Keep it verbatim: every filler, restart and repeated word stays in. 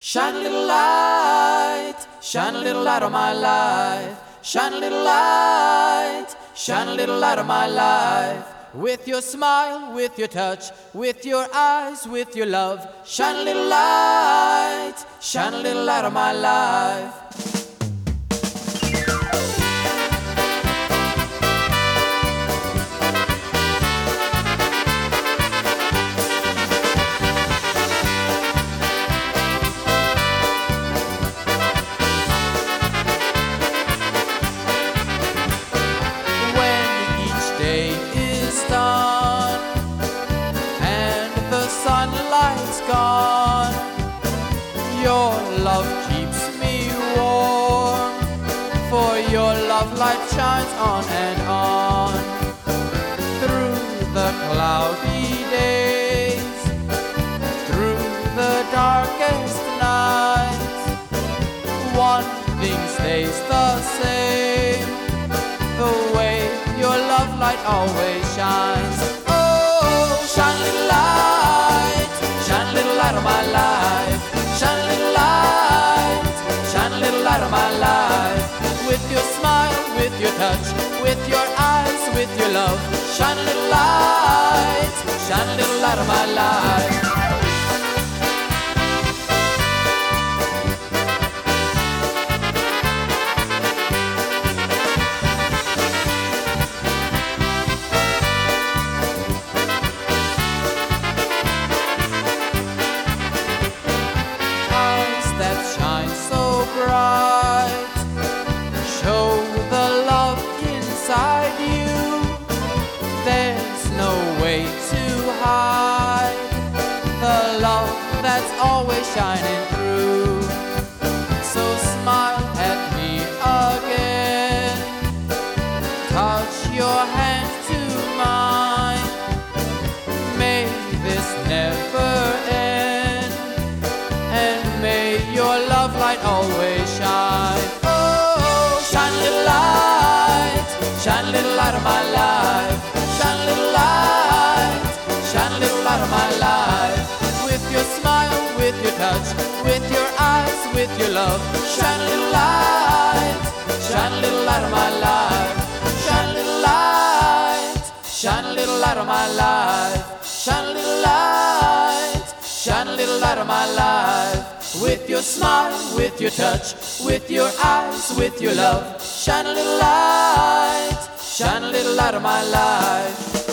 Shine a little light, shine a little light on my life. Shine a little light, shine a little light on my life. With your smile, with your touch, with your eyes, with your love. Shine a little light, shine a little light on my life. Sunlight's gone, your love keeps me warm, for your love light shines on and on. Through the cloudy days, through the darkest nights, one thing stays the same, the way your love light always shines. Oh, shine little light, shine a little light on my life. Shine a little light, shine a little light on my life. With your smile, with your touch, with your eyes, with your love. Shine a little light, shine a little light on my life. Bright, show the love inside you. There's no way to hide the love that's always shining through. So smile at me again, touch your hand to mine. May this never end, and may your love light always shine. Oh, shine a little light, shine a little light on my life. Shine a little light, shine a little light on my life. With your smile, with your touch, with your eyes, with your love. Shine a little light, shine a little light on my life. Shine a little light, shine a little light on my life. Shine a little light, shine a little light on my life. With your smile, with your touch, with your eyes, with your love. Shine a little light, shine a little light on my life.